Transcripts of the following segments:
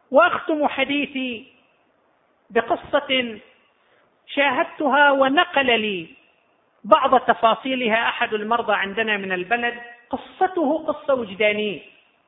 وأختم حديثي بقصة شاهدتها ونقل لي بعض تفاصيلها أحد المرضى عندنا من البلد. قصته قصة وجدانية.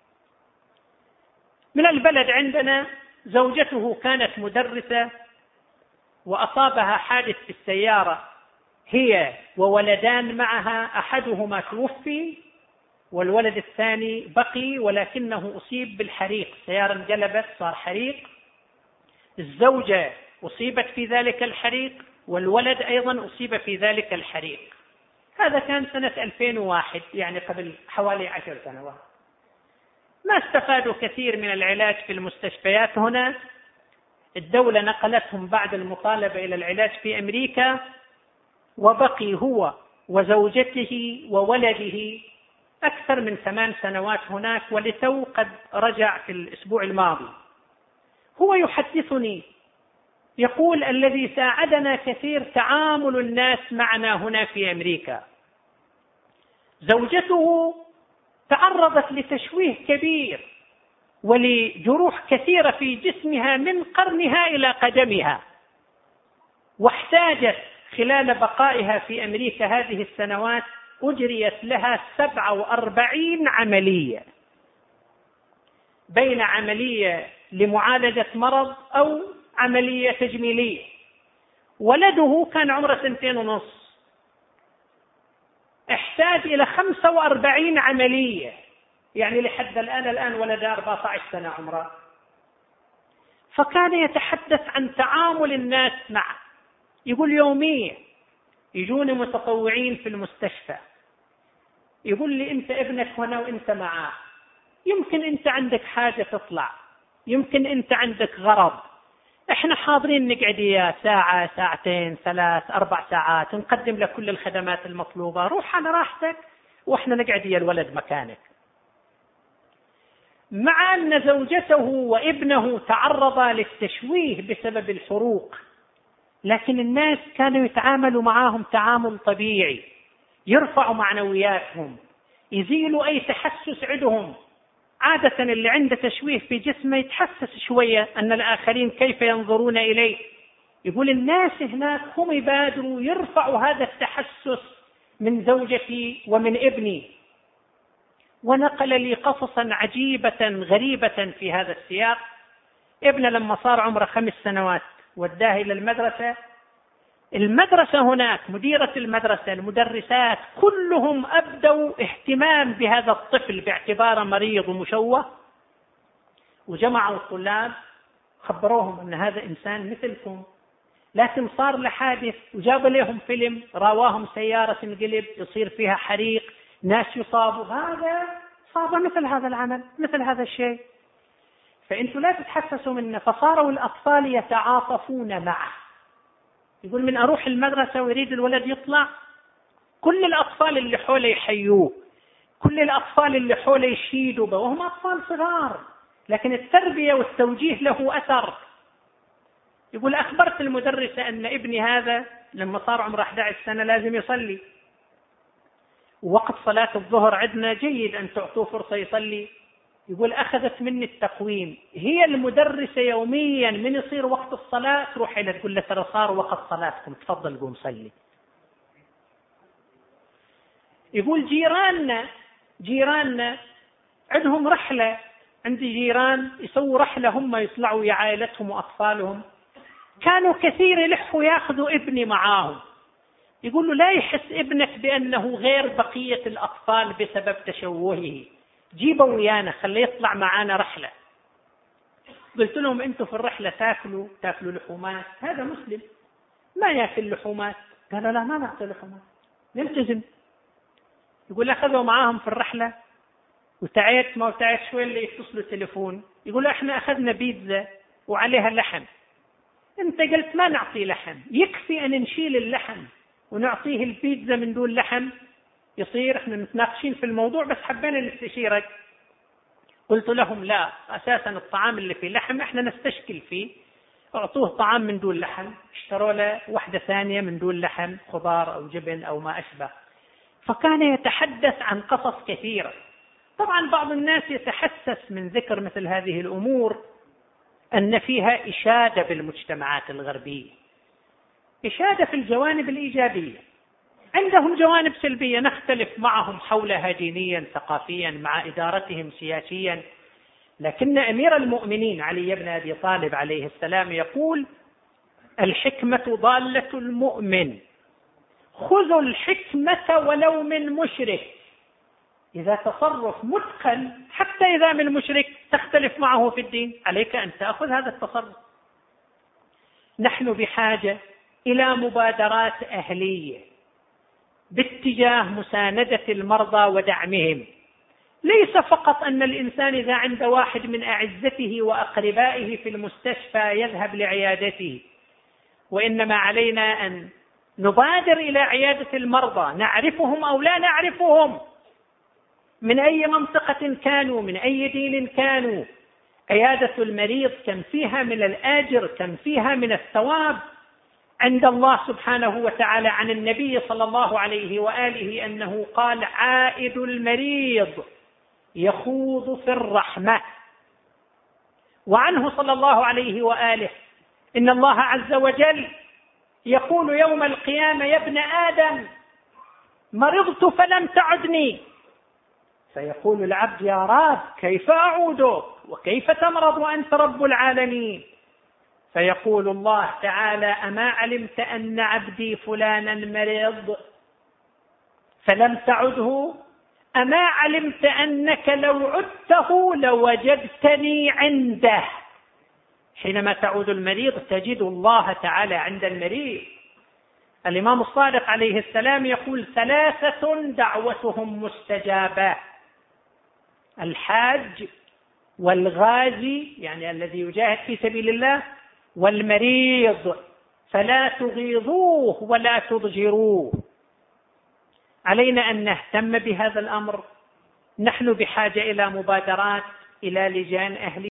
من البلد عندنا زوجته كانت مدرسة وأصابها حادث في السيارة، هي وولدان معها، أحدهما توفي والولد الثاني بقي ولكنه أصيب بالحريق، السيارة انقلبت صار حريق، الزوجة أصيبت في ذلك الحريق والولد أيضا أصيب في ذلك الحريق. هذا كان سنة 2001، يعني قبل حوالي 10 سنوات. ما استفادوا كثير من العلاج في المستشفيات هنا. الدولة نقلتهم بعد المطالبة إلى العلاج في أمريكا، وبقي هو وزوجته وولده أكثر من 8 سنوات هناك، ولتو قد رجع في الأسبوع الماضي. هو يحدثني يقول: الذي ساعدنا كثير تعامل الناس معنا هنا في أمريكا. زوجته تعرضت لتشويه كبير ولجروح كثيرة في جسمها من قرنها إلى قدمها، واحتاجت خلال بقائها في أمريكا هذه السنوات أجريت لها 47 عملية، بين عملية لمعالجة مرض أو عملية تجميلية. ولده كان عمره 2.5 سنين، احتاج إلى 45 عملية، يعني لحد الآن ولده 14 سنة عمره. فكان يتحدث عن تعامل الناس معه. يقول يوميا يجون متطوعين في المستشفى، يقول لي: أنت ابنك هنا وأنت معاه، يمكن أنت عندك حاجة تطلع، يمكن أنت عندك غرض، احنا حاضرين نقعد إياه ساعة، ساعتين، 3، 4 ساعات، نقدم لك كل الخدمات المطلوبة، روح على راحتك واحنا نقعد إياه الولد مكانك. مع أن زوجته وابنه تعرضا للتشويه بسبب الحروق، لكن الناس كانوا يتعاملوا معهم تعامل طبيعي، يرفعوا معنوياتهم، يزيلوا أي تحسس عندهم. عادة اللي عنده تشويه في جسمه يتحسس شوية أن الآخرين كيف ينظرون إليه. يقول الناس هناك هم يبادروا يرفعوا هذا التحسس من زوجتي ومن ابني. ونقل لي قصصا عجيبة غريبة في هذا السياق. ابنه لما صار عمره 5 سنوات وداه إلى المدرسة هناك مديرة المدرسة، المدرسات كلهم أبدوا اهتمام بهذا الطفل باعتباره مريض ومشوه، وجمعوا الطلاب خبروهم أن هذا إنسان مثلكم، لكن صار له حادث، وجاب لهم فيلم رواهم سيارة انقلب يصير فيها حريق، ناس يصابوا، هذا صاب مثل هذا العمل، مثل هذا الشيء، فأنتوا لا تتحسسوا منه. فصاروا الأطفال يتعاطفون معه. يقول من أروح المدرسة ويريد الولد يطلع، كل الأطفال اللي حوله يحيوه، كل الأطفال اللي حوله يشيدوا به، وهم أطفال صغار، لكن التربية والتوجيه له أثر. يقول أخبرت المدرسة أن ابني هذا لما صار عمره 11 سنة لازم يصلي، ووقت صلاة الظهر عندنا جيد أن تعطوه فرصة يصلي. يقول أخذت مني التقويم، هي المدرسة يوميا من يصير وقت الصلاة تروح إلى تقول له ترى صار وقت صلاتكم، تفضل قوم صلي. يقول جيراننا عندهم رحلة، عندي جيران يسووا رحلة هم يطلعوا يا عائلتهم وأطفالهم، كانوا كثير يلحوا ياخذوا ابني معاهم. يقول له لا يحس ابنك بأنه غير بقية الأطفال بسبب تشوهه، جيبوا ويانا خليه يطلع معانا رحلة. قلت لهم أنتوا في الرحلة تاكلوا لحومات، هذا مسلم ما يأكل لحومات. قالوا لا ما نأكل لحومات نلتزم. يقول أخذوا معاهم في الرحلة وتعيت شوي اللي يتصلوا تليفون، يقول احنا أخذنا بيتزا وعليها لحم، انت قلت ما نعطي لحم، يكفي أن نشيل اللحم ونعطيه البيتزا من دون لحم. يصير احنا متناقشين في الموضوع بس حبينا نستشيرك. قلت لهم لا، أساسا الطعام اللي فيه لحم احنا نستشكل فيه، اعطوه طعام من دون لحم. اشتروا له واحدة ثانية من دون لحم، خضار أو جبن أو ما أشبه. فكان يتحدث عن قصص كثيرة. طبعا بعض الناس يتحسس من ذكر مثل هذه الأمور، أن فيها إشادة بالمجتمعات الغربية، إشادة في الجوانب الإيجابية. عندهم جوانب سلبية نختلف معهم حولها دينيا ثقافيا مع إدارتهم سياسيا، لكن أمير المؤمنين علي بن أبي طالب عليه السلام يقول: الحكمة ضالة المؤمن، خذوا الحكمة ولو من مشرك. إذا تصرف متقن حتى إذا من مشرك تختلف معه في الدين، عليك أن تأخذ هذا التصرف. نحن بحاجة إلى مبادرات أهلية باتجاه مساندة المرضى ودعمهم، ليس فقط أن الإنسان إذا عند واحد من أعزته وأقربائه في المستشفى يذهب لعيادته، وإنما علينا أن نبادر إلى عيادة المرضى، نعرفهم أو لا نعرفهم، من أي منطقة كانوا، من أي دين كانوا. عيادة المريض كم فيها من الأجر، كم فيها من الثواب عند الله سبحانه وتعالى. عن النبي صلى الله عليه وآله أنه قال: عائد المريض يخوض في الرحمة. وعنه صلى الله عليه وآله إن الله عز وجل يقول يوم القيامة: يا ابن آدم مرضت فلم تعدني. فيقول العبد: يا رب كيف أعودك وكيف تمرض وأنت رب العالمين؟ فيقول الله تعالى: أما علمت أن عبدي فلانا مرض فلم تعده؟ أما علمت أنك لو عدته لوجدتني عنده؟ حينما تعود المريض تجد الله تعالى عند المريض. الإمام الصادق عليه السلام يقول: 3 دعوتهم مستجابة: الحاج والغازي، يعني الذي يجاهد في سبيل الله، والمريض، فلا تغيظوه ولا تضجروه. علينا أن نهتم بهذا الأمر. نحن بحاجة إلى مبادرات، إلى لجان أهلية.